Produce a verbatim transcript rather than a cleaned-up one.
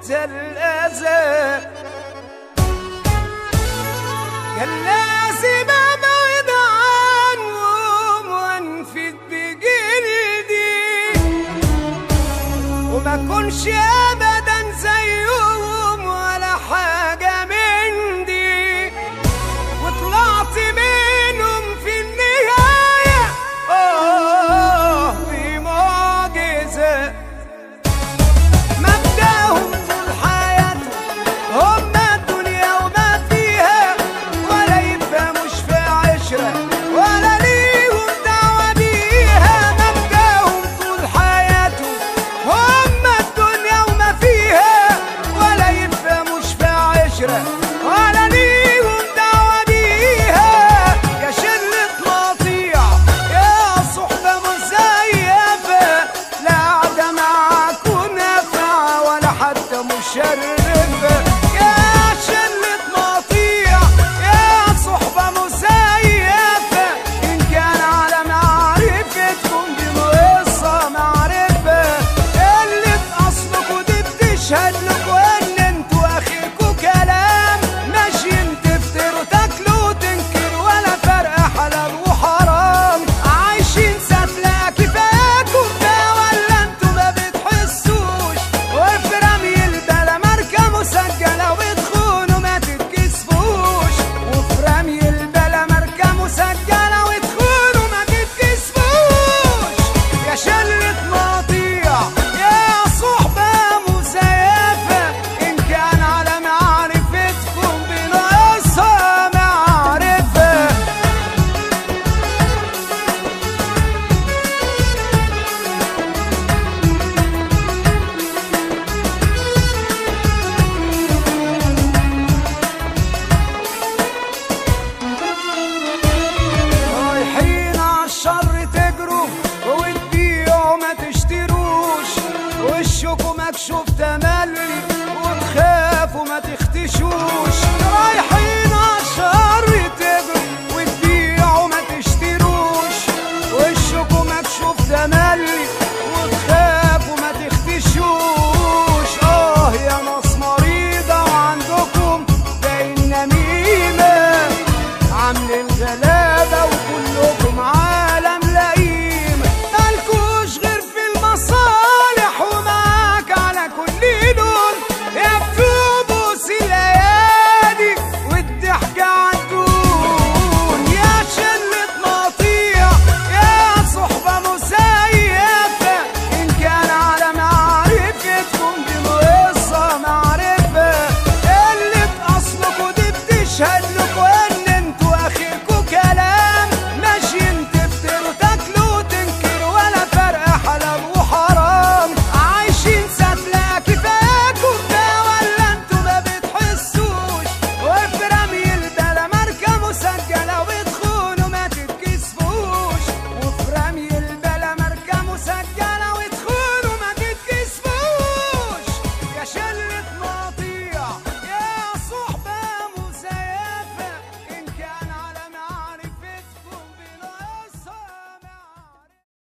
وانسى الأذى. كان لازم ابعد عنهم وانفد بجلدي وما كنش ابدا زيهم ولا حاجة من دي، وطلعت منهم في النهاية اه بمعجزة. مبدأهم طول حياتهم هم الدنيا وما فيها، ولا يفهموش في عشرة ولا ليهم دعوة بيها. مبدأهم طول حياتهم هم الدنيا وما فيها، ولا يفهموش في عشرة ولا ليهم دعوة بيها. يا شلة مطيع يا صحبة مزيفة، لا قاعدة معاكوا نافعة ولا حتى مشرفة. يا شلة مطيع يا صحبة مزيفة، إن كان على معرفتكم دي ناقصة معرفة. اللي في أصلكوا دي بتشهد لكوا إن انتوا آخركوا كلام، ماشيين تفتروا تاكلوا وتنكروا ولا فرق حلال وحرام. عايشين سفلة كفاياكوا ده ولا انتوا ما بتحسوش، وفي رمي البلا ماركة مسجلة وتخونوا ما تتكسفوش، وفي رمي البلا ماركة مسجلة وتخونوا ما تتكسفوش. يا شلة مطيع يا صحبة مزيفة، إن كان على معرفتكم بناقصها معرفة. رايحين عالشر تجروا وتبيعوا ما تشتروش، وشكوا مكشوف تمام